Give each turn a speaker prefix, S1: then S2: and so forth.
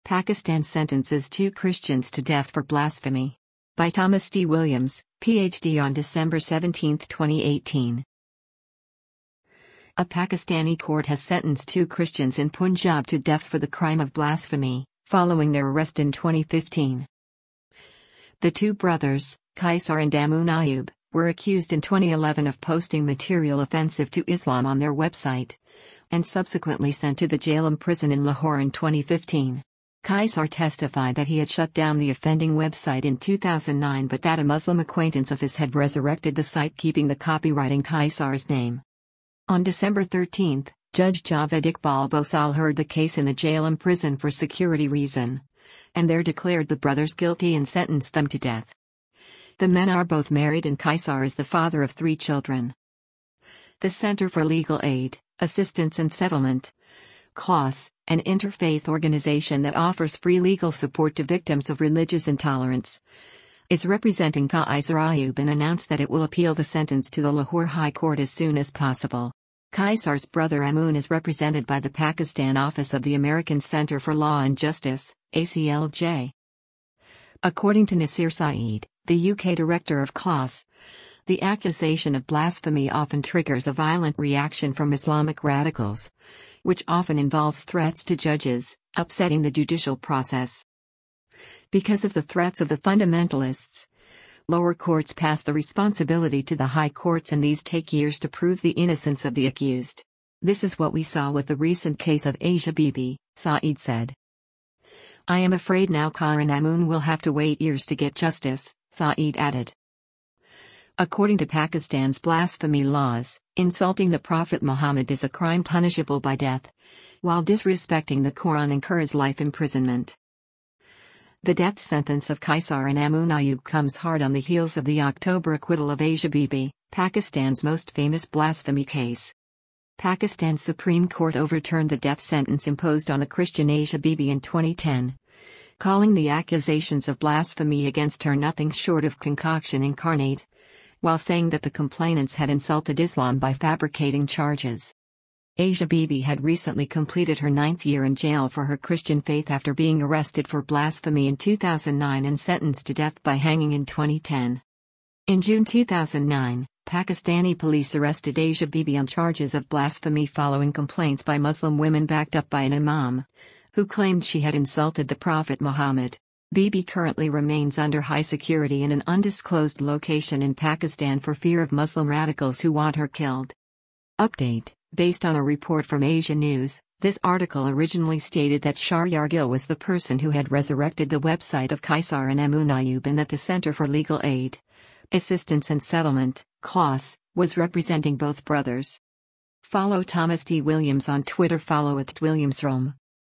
S1: Pakistan sentences 2 Christians to death for blasphemy. By Thomas D. Williams, Ph.D. on December 17, 2018. A Pakistani court has sentenced 2 Christians in Punjab to death for the crime of blasphemy, following their arrest in 2015. The 2 brothers, Kaisar and Amun Ayub, were accused in 2011 of posting material offensive to Islam on their website, and subsequently sent to the Jhelum prison in Lahore in 2015. Kaisar testified that he had shut down the offending website in 2009 but that a Muslim acquaintance of his had resurrected the site, keeping the copyright in Kaisar's name. On December 13, Judge Javed Iqbal Bhosal heard the case in the Jhelum prison for security reason, and there declared the brothers guilty and sentenced them to death. The men are both married and Kaisar is the father of 3 children. The Center for Legal Aid, Assistance and Settlement, CLAS, an interfaith organization that offers free legal support to victims of religious intolerance, is representing Kaisar Ayub and announced that it will appeal the sentence to the Lahore High Court as soon as possible. Kaisar's brother Amun is represented by the Pakistan Office of the American Center for Law and Justice, ACLJ. According to Nasir Saeed, the UK director of CLAS, the accusation of blasphemy often triggers a violent reaction from Islamic radicals, which often involves threats to judges, upsetting the judicial process. Because of the threats of the fundamentalists, lower courts pass the responsibility to the high courts, and these take years to prove the innocence of the accused. This is what we saw with the recent case of Asia Bibi, Saeed said. I am afraid now Kaisar and Amun will have to wait years to get justice, Saeed added. According to Pakistan's blasphemy laws, insulting the Prophet Muhammad is a crime punishable by death, while disrespecting the Quran incurs life imprisonment. The death sentence of Kaisar and Amun Ayub comes hard on the heels of the October acquittal of Asia Bibi, Pakistan's most famous blasphemy case. Pakistan's Supreme Court overturned the death sentence imposed on the Christian Asia Bibi in 2010, calling the accusations of blasphemy against her nothing short of concoction incarnate, while saying that the complainants had insulted Islam by fabricating charges. Asia Bibi had recently completed her 9th year in jail for her Christian faith after being arrested for blasphemy in 2009 and sentenced to death by hanging in 2010. In June 2009, Pakistani police arrested Asia Bibi on charges of blasphemy following complaints by Muslim women backed up by an imam, who claimed she had insulted the Prophet Muhammad. Bibi currently remains under high security in an undisclosed location in Pakistan for fear of Muslim radicals who want her killed. Update: based on a report from Asia News, this article originally stated that Shahryar Gill was the person who had resurrected the website of Kaisar and Amun Ayub, and that the Center for Legal Aid, Assistance and Settlement, CLAS, was representing both brothers. Follow Thomas D. Williams on Twitter. Follow @WilliamsRome.